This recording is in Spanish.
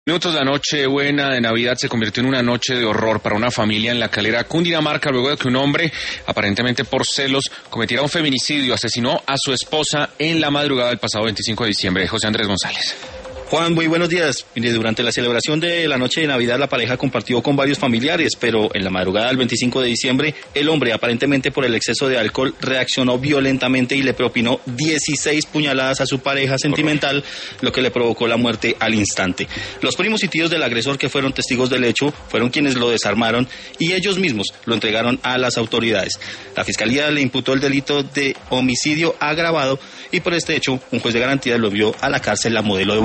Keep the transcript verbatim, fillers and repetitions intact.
Minutos, la noche buena de Navidad se convirtió en una noche de horror para una familia en La Calera, Cundinamarca, luego de que un hombre, aparentemente por celos, cometiera un feminicidio, asesinó a su esposa en la madrugada del pasado veinticinco de diciembre. José Andrés González. Juan, muy buenos días. Durante la celebración de la noche de Navidad, la pareja compartió con varios familiares, pero en la madrugada del veinticinco de diciembre, el hombre, aparentemente por el exceso de alcohol, reaccionó violentamente y le propinó dieciséis puñaladas a su pareja sentimental, lo que le provocó la muerte al instante. Los primos y tíos del agresor, que fueron testigos del hecho, fueron quienes lo desarmaron y ellos mismos lo entregaron a las autoridades. La fiscalía le imputó el delito de homicidio agravado y por este hecho, un juez de garantía lo envió a la cárcel La Modelo de